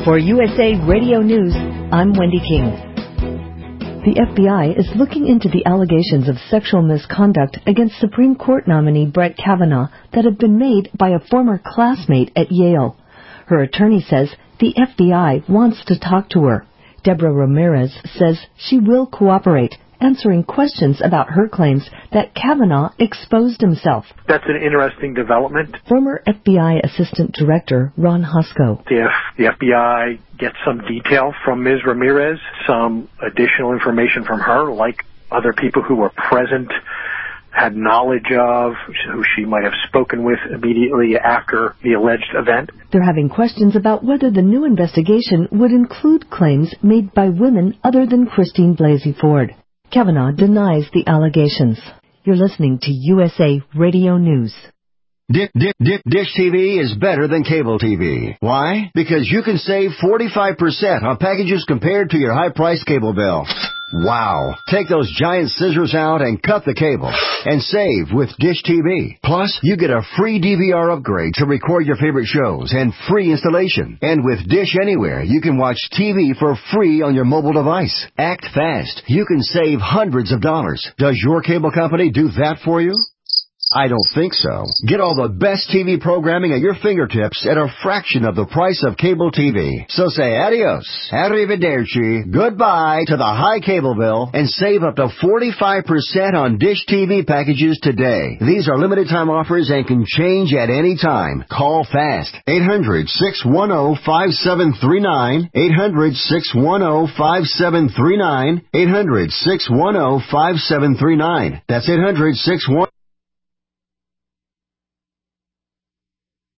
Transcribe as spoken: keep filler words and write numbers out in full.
For U S A Radio News, I'm Wendy King. The F B I is looking into the allegations of sexual misconduct against Supreme Court nominee Brett Kavanaugh that have been made by a former classmate at Yale. Her attorney says the F B I wants to talk to her. Deborah Ramirez says she will cooperate, answering questions about her claims that Kavanaugh exposed himself. That's an interesting development. Former F B I Assistant Director Ron Husko. If the F B I gets some detail from Miz Ramirez, some additional information from her, like other people who were present, had knowledge of, who she might have spoken with immediately after the alleged event. They're having questions about whether the new investigation would include claims made by women other than Christine Blasey Ford. Kavanaugh denies the allegations. You're listening to U S A Radio News. Dish, Dish, Dish, Dish T V is better than cable T V. Why? Because you can save forty-five percent on packages compared to your high-priced cable bill. Wow. Take those giant scissors out and cut the cable and save with Dish T V. Plus, you get a free D V R upgrade to record your favorite shows and free installation. And with Dish Anywhere, you can watch T V for free on your mobile device. Act fast. You can save hundreds of dollars. Does your cable company do that for you? I don't think so. Get all the best T V programming at your fingertips at a fraction of the price of cable T V. So say adios, arrivederci, goodbye to the high cable bill and save up to forty-five percent on Dish T V packages today. These are limited time offers and can change at any time. Call fast. eight hundred, six one zero, five seven three nine. eight hundred, six one zero, five seven three nine. eight hundred, six one zero, five seven three nine. That's eight hundred, six one zero